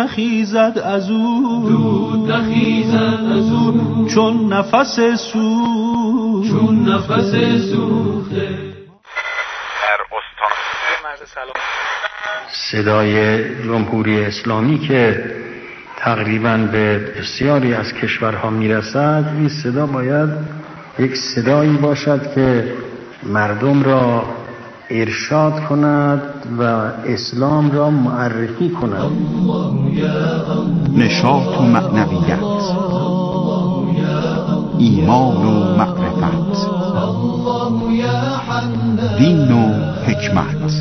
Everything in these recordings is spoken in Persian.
نخیزد از او چون نفس سوخته در استان مرز سلام. صدای جمهوری اسلامی که تقریباً به بسیاری از کشورها میرسد، این صدا باید یک صدایی باشد که مردم را ارشاد کند و اسلام را معرفی کند. نشاط و معنویت، ایمان و معرفت، دین و حکمت،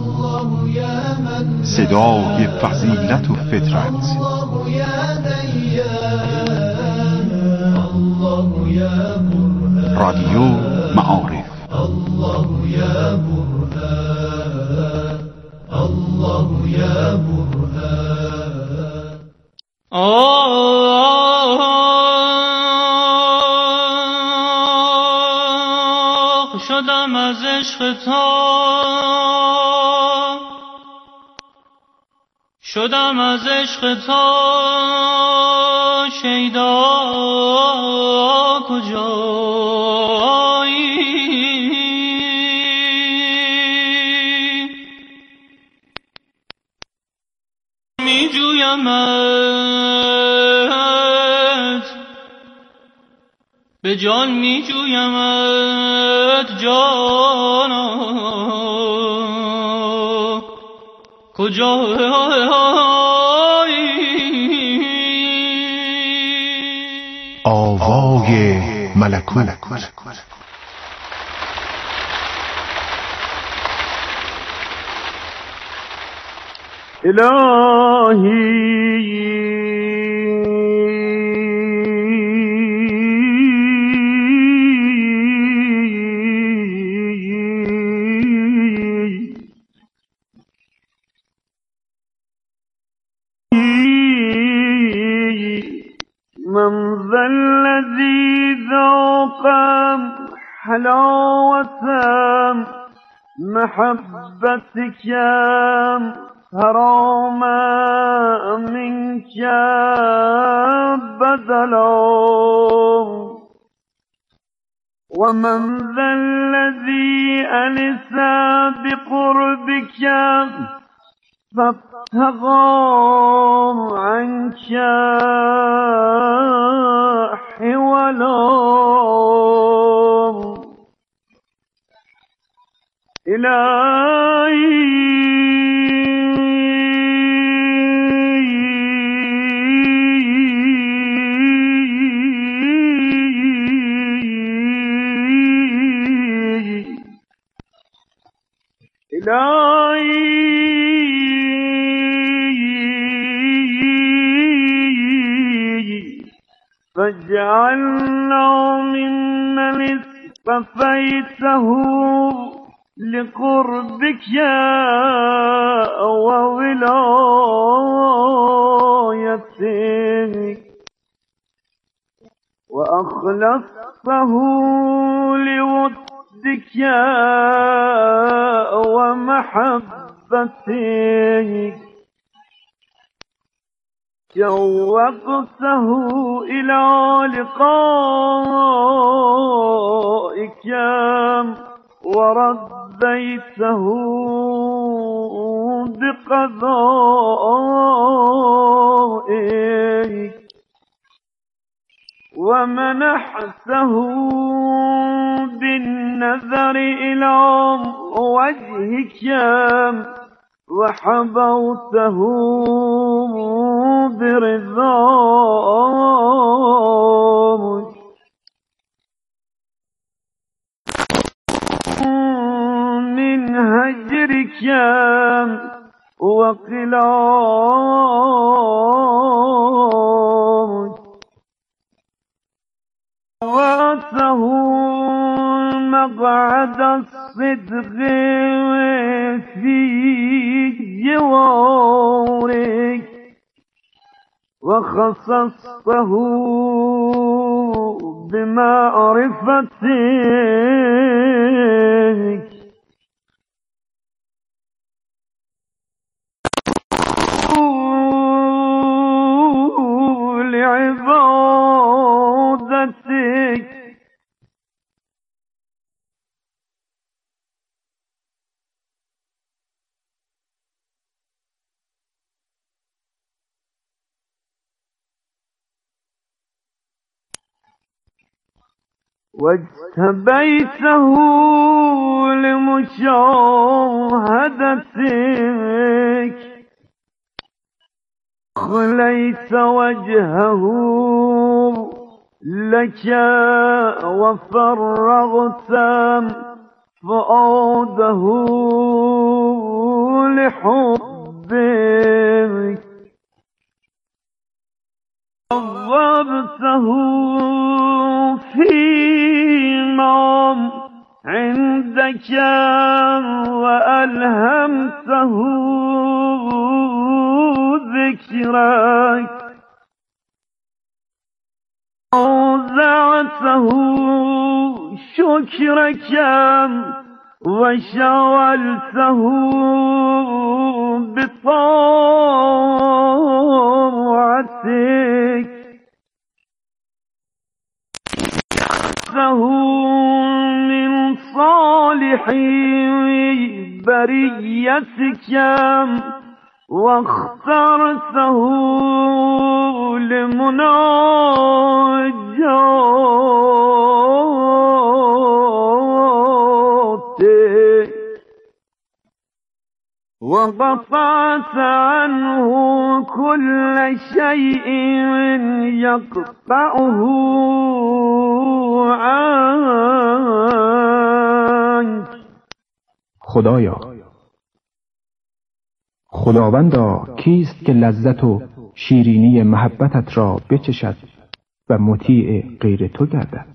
صدای فضیلت و فطرت، رادیو معارف. الله یا برهان، الله یا برهان. شدم از عشق تا شیدا کجایی؟ می جویمت به جان، می جویمت جانا کجایی؟ آوای ملکوت. الهی من ذا الذي ذاق حلاوة محبتك حرام منك بدلا ومن ذا الذي أنس بقربك فابتغى عنك حولا فاجعلنا ممن اصطفيته لقربك وولايتك وأخلصته لودك ومحبتك شوقته إلى لقائك ورديته بقضائك ومنحته بالنظر إلى وجهك وحبوته برضاك من هجرك وقلاك وأته مقعد الصدق في جوارك وخصصته بمعرفتك واجتبيته لمشاهدتك خليت وجهه لك وفرغت فؤاده لحبك عظمته فيما عندك وألهمته ذكرك أوزعته شكرك وشغلته بطاعتك من صالح بريتك واخترته لمناجاتك وقطعت عنه كل شيء يقطعه عنك. خدایا، خداوندا کیست که لذت و شیرینی محبتت را بچشد و مطیع غیر تو گردد؟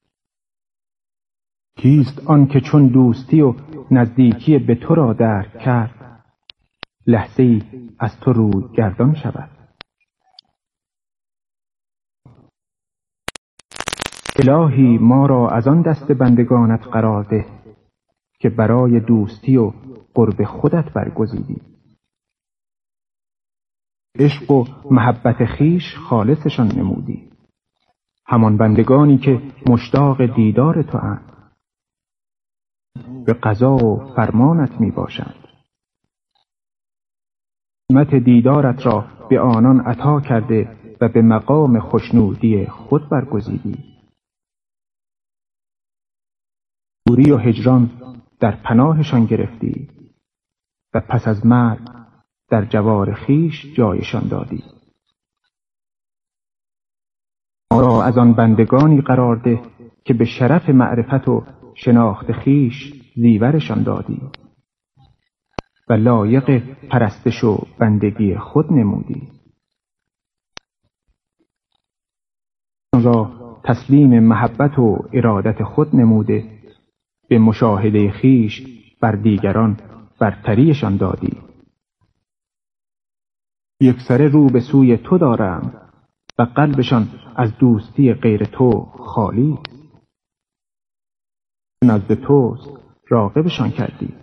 کیست آن که چون دوستی و نزدیکی به تو را درک کرد لحظه‌ای از تو روی گردان شود؟ الهی ما را از آن دست بندگانت قرار ده که برای دوستی و قرب خودت برگزیدی. عشق و محبت خیش خالصشان نمودی، همان بندگانی که مشتاق دیدار تو اند، به قضا و فرمانت می باشند. نعمت دیدارت را به آنان عطا کرده و به مقام خوشنودی خود برگزیدی. دوری و هجران در پناهشان گرفتی و پس از مرگ در جوار خیش جایشان دادی. ما را از آن بندگانی قرار ده که به شرف معرفت و شناخت خیش زیورشان دادی و لایق پرستش و بندگی خود نمودی. آن را تسلیم محبت و ارادت خود نموده به مشاهده خیش بر دیگران برتریشان دادی. یکسره رو به سوی تو دارند و قلبشان از دوستی غیر تو خالی. نزد توست راغبشان کردی.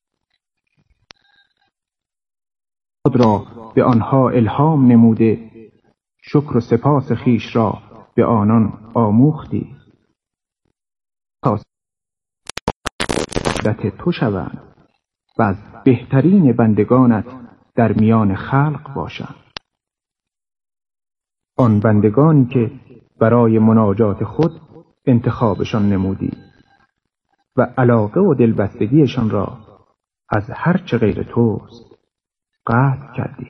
خود را به آنها الهام نموده، شکر و سپاس خیش را به آنان آموختی تا عبادت تو شوند و از بهترین بندگانت در میان خلق باشند. آن بندگانی که برای مناجات خود انتخابشان نمودی و علاقه و دلبستگیشان را از هر چه غیر توست قطع کردی.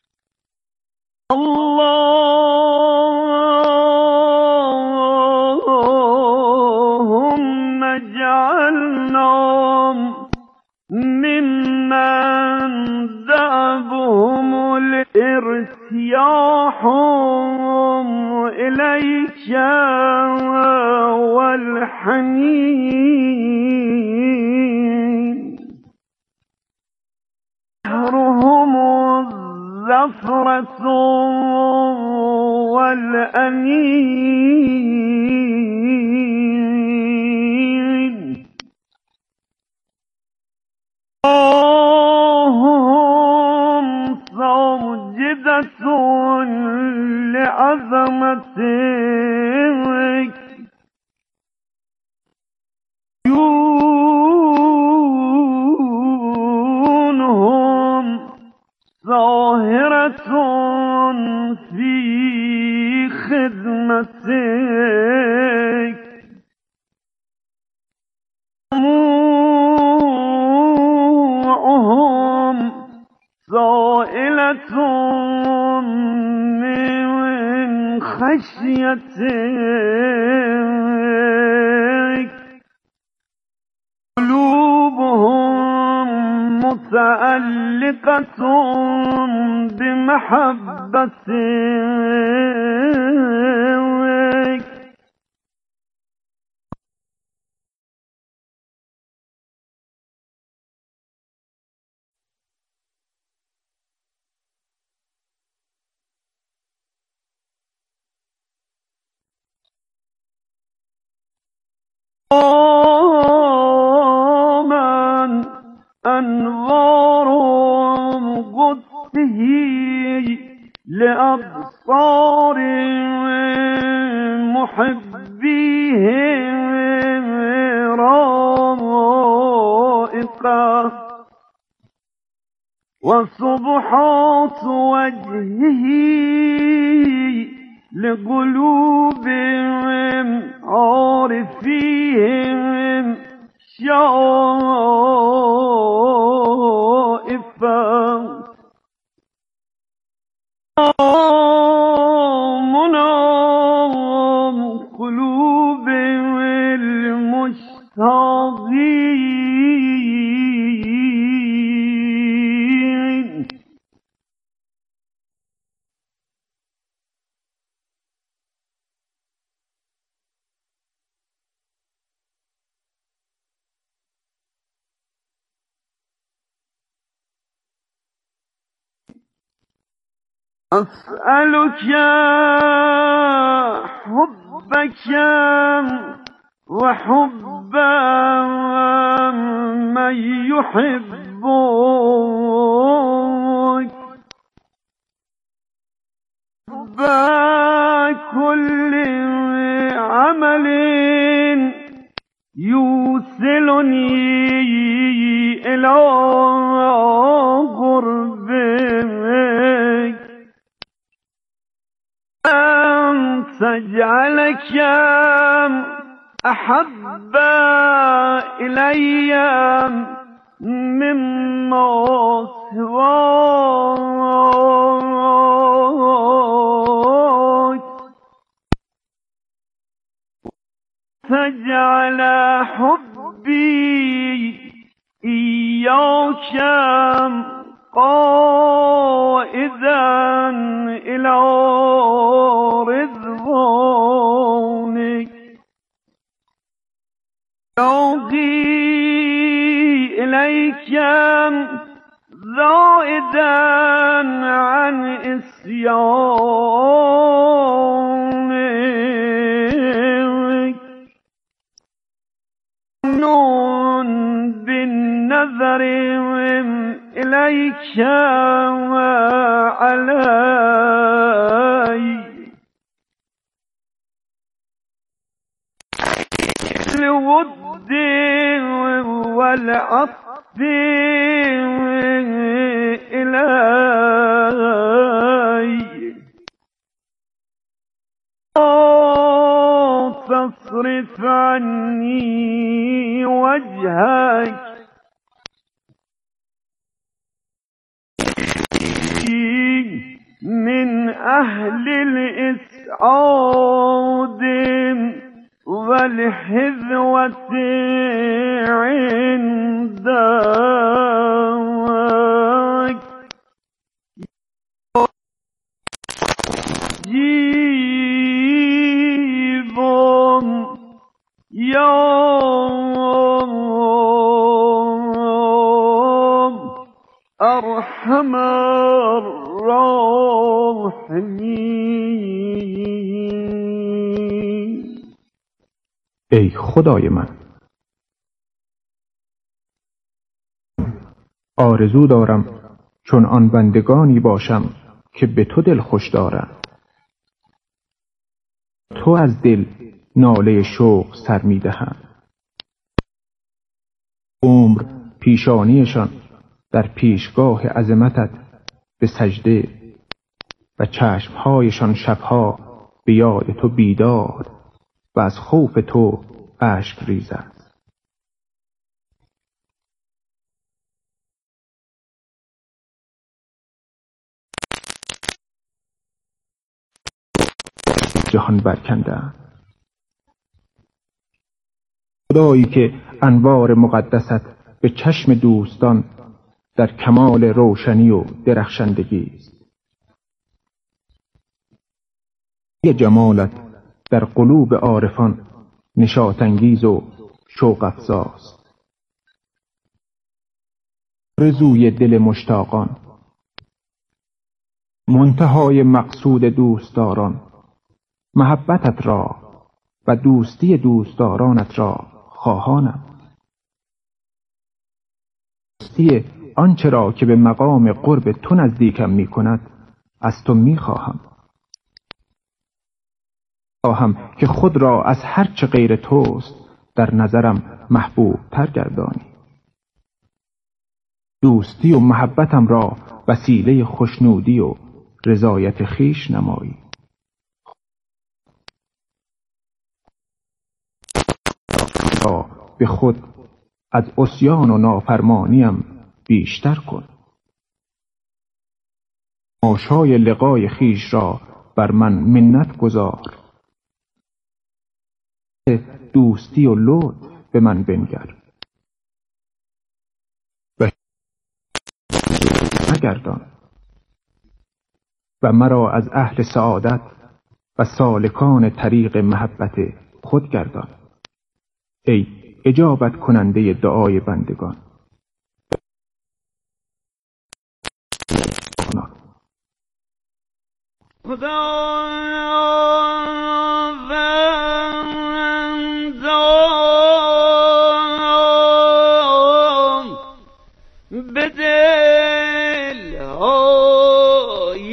اللهم اجعلنا ممن دعبهم الارتياح إليك والحنين شهرهم الزفرة والأنين هم ساجدة لعظمتك عيونهم ظاهرة في خدمتك ترفعهم سائلة من خشيتك قلوبهم متعلقة بمحبتك من أنوار قدسه لأبصار محبيه رائقة وصبحات وجهه لقلوبهم عارفين شائفة منام قلوب المشتاقين أسألك حبك وحب من يحبك حب كل عمل يوصلني إلى قربك أن تجعلك أحب إلي مما سواك تجعل حبي إياك قائدا إلى رضوانك يوغي إليك زائدا عن إسيانك نون بالنظر إليك وعلي الود والعطف إلي تصرف عني وجهك من أهل الإسعاد والحذوة عندك جيب يوم أرحم الراحمين. ای خدای من، آرزو دارم چون آن بندگانی باشم که به تو دل خوش دارم. تو از دل ناله شوق سر می دهم. عمر پیشانیشان در پیشگاه عظمتت به سجده و چشمهایشان شبها به یاد تو بیدار و از خوف تو اشک ریزد. جهان برکنده‌اند. خدایی که انوار مقدست به چشم دوستان در کمال روشنی و درخشندگی است. یه جمالت در قلوب عارفان نشاط انگیز و شوق افزاست. رضوی دل مشتاقان، منتهای مقصود دوستداران، محبتت را و دوستی دوستدارانت را خواهانم. دوستی آنچه را که به مقام قرب تو نزدیکم می کند از تو می خواهم. خواهم که خود را از هر چه غیر توست در نظرم محبوب تر گردانی. دوستی و محبتم را وسیله خوشنودی و رضایت خویش نمایی. را به خود از عصیان و نافرمانیم بیشتر کن. آشای لقای خویش را بر من منت گذار. دوستی و لطف به من بنگر و نگردان و مرا از اهل سعادت و سالکان طریق محبت خود گردان. ای اجابت کننده دعای بندگان. به دل‌های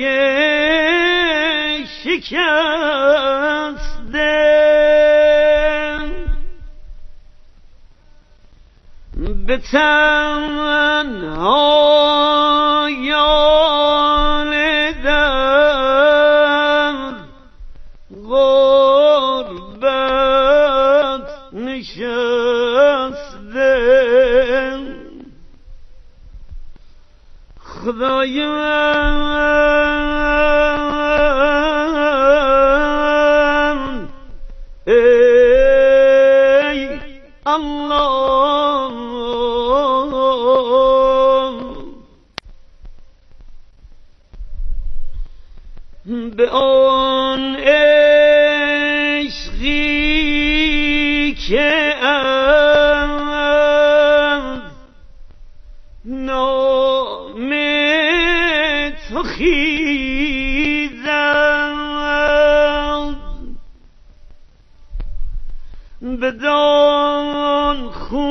شکسته به تنهایان در غربت نشسته خدایم ای الله به آن عشقی که از نام تو خیزد بدان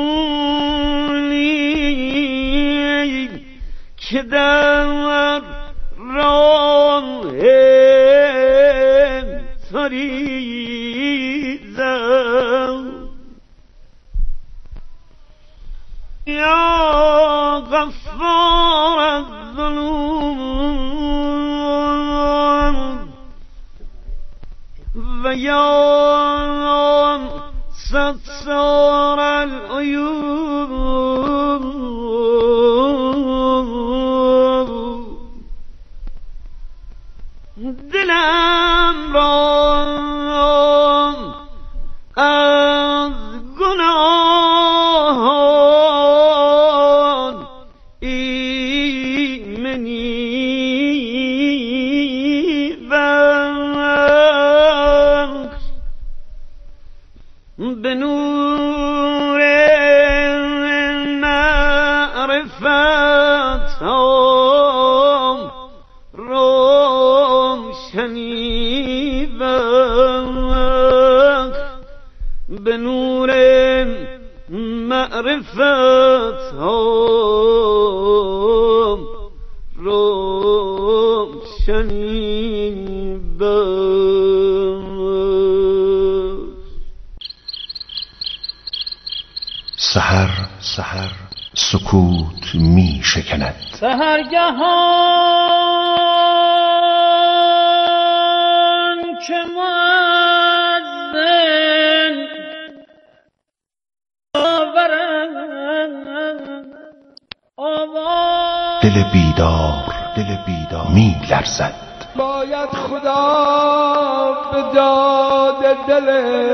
خونی که در راه تو ریزد یا غفار الذنوب و یا ستار العیوب دلم را از گناهان ایمنی بخش به نور معرفت روشنی بخش به نور معرفت روشنی بخش. سحر سکوت می شکند. سحرگهان که مؤذن آورد دل بیدار می لرزد. باید خدا به داد دل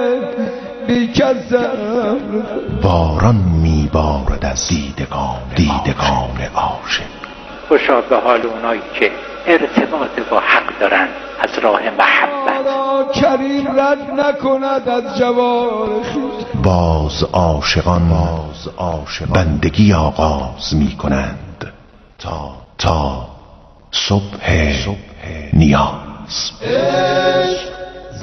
بیکسم. باران میبارد از دیدگان عاشق. خوشا به حال اونایی که ارتباط با حق دارن از راه محبت. کریم رد نکند از جوار خویش. باز عاشقان بندگی آغاز میکنند تا صبح نیاز. عشق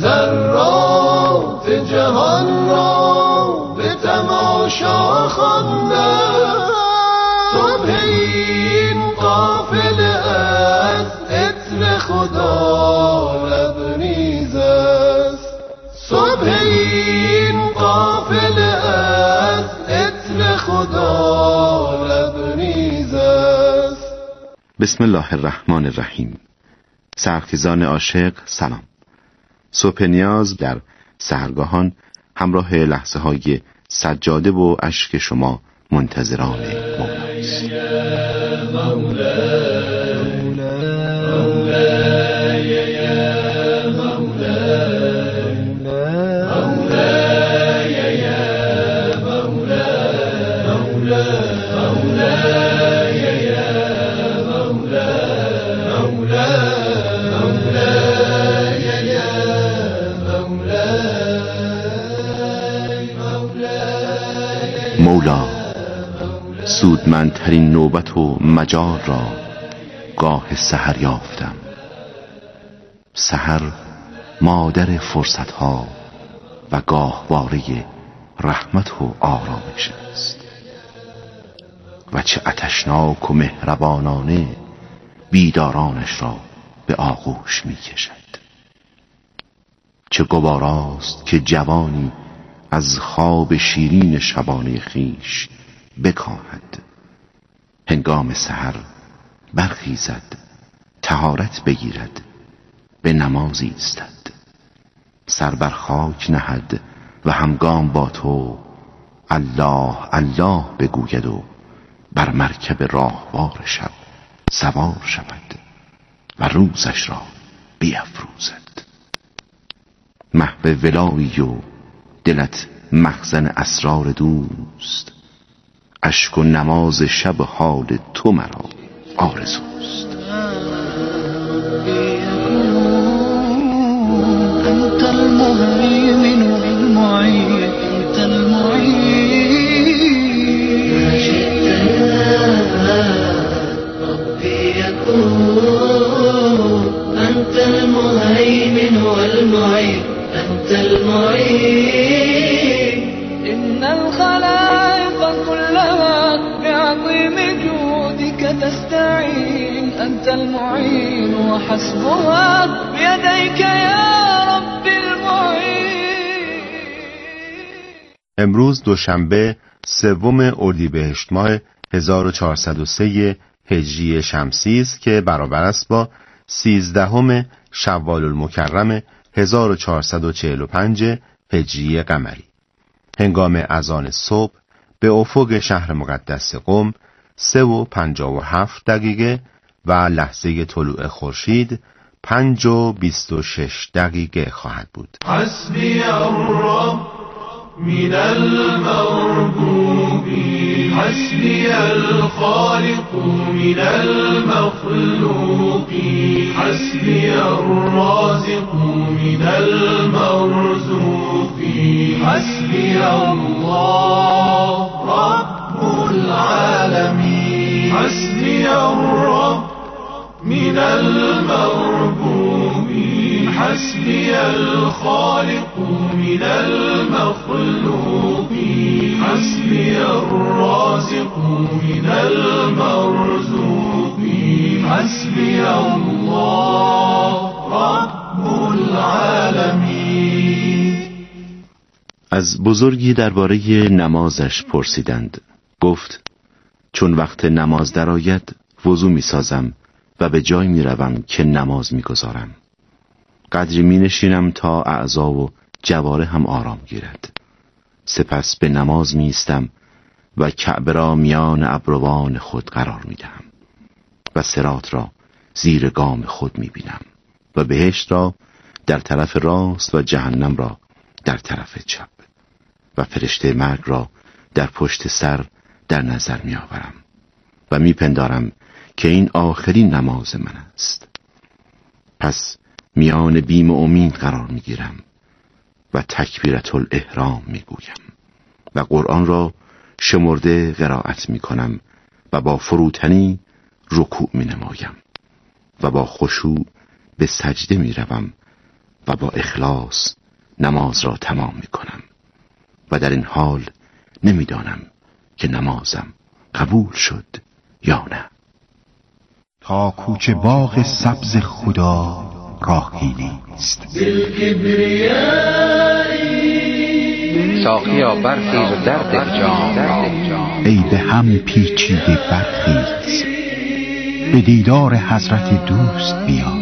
ذرات جهان را به تماشا خوانده. صبح این قافله از عطر خدا لبریز است. صبح این قافله از عطر خدا لبریز است. بسم الله الرحمن الرحیم. سحرخیزان عاشق سلام. صبح نیاز در سحرگاهان همراه لحظه های سجاده و اشک شما منتظران مولاست. مولا، سودمندترین نوبت و مجال را گاه سحر یافتم. سحر مادر فرصتها و گاهواره رحمت و آرامش است و چه عطشناک و مهربانانه بیدارانش را به آغوش می کشد. چه گواراست که جوانی از خواب شیرین شبانه خیش بکاهد، هنگام سحر برخیزد، طهارت بگیرد، به نماز ایستد، سر بر خاک نهد و همگام با تو الله الله بگوید و بر مرکب راهوار شب سوار شود و روزش را بیفروزد. محو ولایی و دلت مخزن اسرار دوست، اشک و نماز شب حال تو مرا آرزوست. انت المهيمن والمعين، انت المعين، ما شئت يا ربي يكون. انت المهيمن والمعين، انت المعين. إن الخلائق كلها بعظيم جودك تستعين. أنت المعين وحسبها بيديك يا رب المعين. امروز دوشنبه 3 اردیبهشت ماه 1403 هجری شمسی است که برابر است با 13 شوال المکرم 1445 هجری قمری. هنگام اذان صبح به افق شهر مقدس قم 3:57 و لحظه طلوع خورشید 5:26 خواهد بود. حسبی الرب من المربوب، حسبی الخالق من المخلوق، حسبی الرازق من المرزوق، حسبی الله رب العالمین، حسبی الرب من المربوب، حسبی الخالق من المخلوق، حسبی الرازق من المرزوق، حسبی الله رب العالمین. از بزرگی درباره نمازش پرسیدند. گفت چون وقت نماز درآید وضو می سازم و به جای می روم که نماز می گذارم. قدری می نشینم تا اعضا و جوارح هم آرام گیرد. سپس به نماز می ایستم و کعبه را میان ابروان خود قرار می دهم و صراط را زیر گام خود می بینم و بهشت را در طرف راست و جهنم را در طرف چپ و فرشته مرگ را در پشت سر در نظر می آورم و می پندارم که این آخرین نماز من است. پس میان بیم و امید قرار می گیرم و تکبیرة الاحرام می گویم و قرآن را شمرده قرائت می کنم و با فروتنی رکوع می نمایم و با خشوع به سجده می روم و با اخلاص نماز را تمام می کنم و در این حال نمی دانم که نمازم قبول شد یا نه. تا کوچه باغ سبز خدا راهی نیست. ساقیا برخیز و در دل جام، ای به هم پیچیده برخیز، به دیدار حضرت دوست بیا.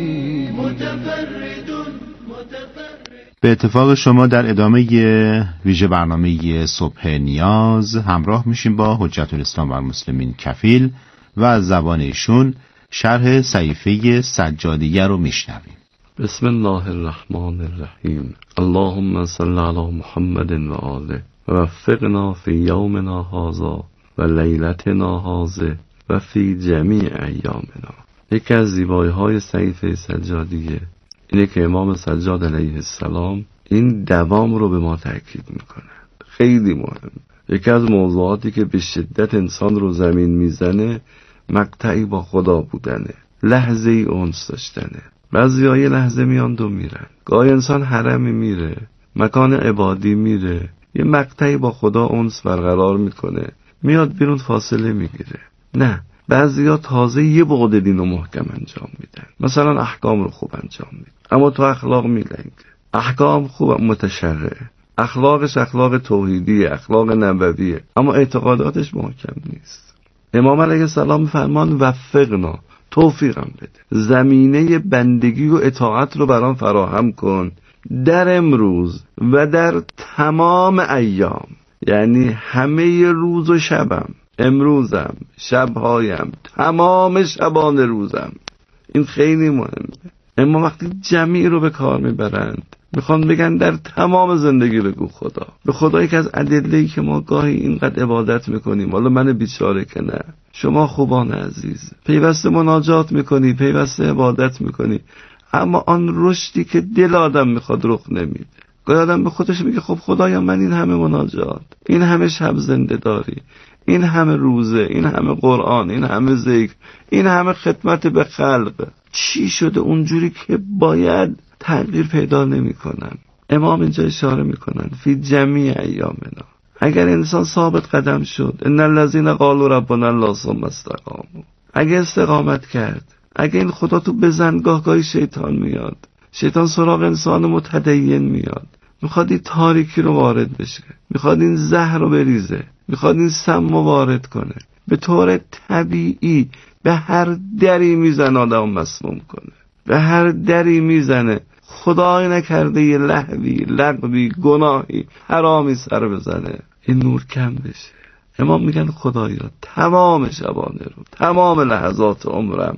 به اتفاق شما در ادامه ویژه برنامه صبح نیاز همراه میشیم با حجت الاسلام و المسلمین کفیل و از زبان ایشون شرح صحیفه سجادیه رو میشنویم. بسم الله الرحمن الرحیم. اللهم صل علی محمد و آله و وفقنا فی یومنا هذا و لیلتنا هذه و فی جمیع ایامنا. یکی از زیبایی‌های صحیفه سجادیه اینه که امام سجاد علیه السلام این دوام رو به ما تاکید میکنه. خیلی مهم. یکی از موضوعاتی که به شدت انسان رو زمین میزنه مقطعی با خدا بودنه، لحظه ای انس داشتنه. بعضی‌ها یه لحظه میان دو میرن. گاهی انسان حرمی میره، مکان عبادی میره، یه مقطعی با خدا انس برقرار میکنه، میاد بیرون فاصله میگیره. نه، بعضی‌ها تازه یه بعد دین رو محکم انجام میدن، مثلا احکام رو خوب انجام میدن، اما تو اخلاق میلنگه. احکام خوب متشرعه، اخلاقش اخلاق توحیدیه، اخلاق نبویه، اما اعتقاداتش محکم نیست. امام علیه السلام فرمان وفقنا، توفیقم بده، زمینه بندگی و اطاعت رو برام فراهم کن در امروز و در تمام ایام، یعنی همه روز و شبم، امروزم، شبهایم، تمام شبان روزم. این خیلی مهمه. اما وقتی جمعی رو به کار میبرند میخوان بگن در تمام زندگی بگو خدا. به خدایی که از ادله‌ای که ما گاهی اینقدر عبادت میکنیم، حالا من بیچاره که نه، شما خوبان عزیز پیوسته مناجات میکنی، پیوسته عبادت میکنی، اما آن رشدی که دل آدم میخواد رخ نمیده. گاهی آدم به خودش میگه خب خدایا من این همه مناجات، این همه شب زنده داری، این همه روزه، این همه قرآن، این همه ذکر، این همه خدمت به خلق، چی شده اونجوری که باید تغییر پیدا نمی کنن؟ امام اینجا اشاره می کنن فی جمیع ایامنا. اگر انسان ثابت قدم شد، ان الذین قالوا ربنا الله ثم استقاموا، اگه استقامت کرد، اگه این خدا تو بزنگاه گاهی شیطان میاد، شیطان سراغ انسان متدین میاد، میخواد این تاریکی رو وارد بشه، میخواد این زهر رو بریزه، میخواد این سم رو وارد کنه، به طور طبیعی به هر دری میزنه آدم مسموم کنه، به هر دری میزنه، خدای نکرده یه لهوی، لغوی، گناهی، حرامی سر بزنه، این نور کم بشه. امام میگن خدایا تمام شبانه رو، تمام لحظات عمرم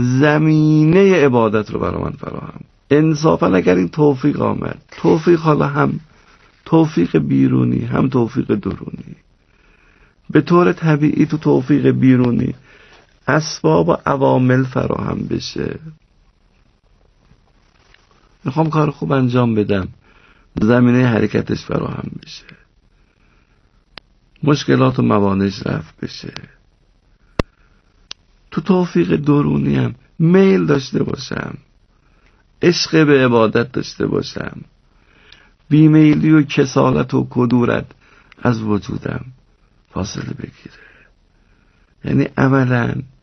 زمینه عبادت رو برای من فراهم. انصافا اگر این توفیق آمد، توفیق حالا هم توفیق بیرونی هم توفیق درونی، به طور طبیعی تو توفیق بیرونی اسباب و عوامل فراهم بشه، میخوام کار خوب انجام بدم، زمینه حرکتش فراهم بشه، مشکلات و موانعش رفع بشه. تو توفیق درونی هم میل داشته باشم، عشق به عبادت داشته باشم، بیمیلی و کسالت و کدورت از وجودم فاصله بگیره. یعنی عملاً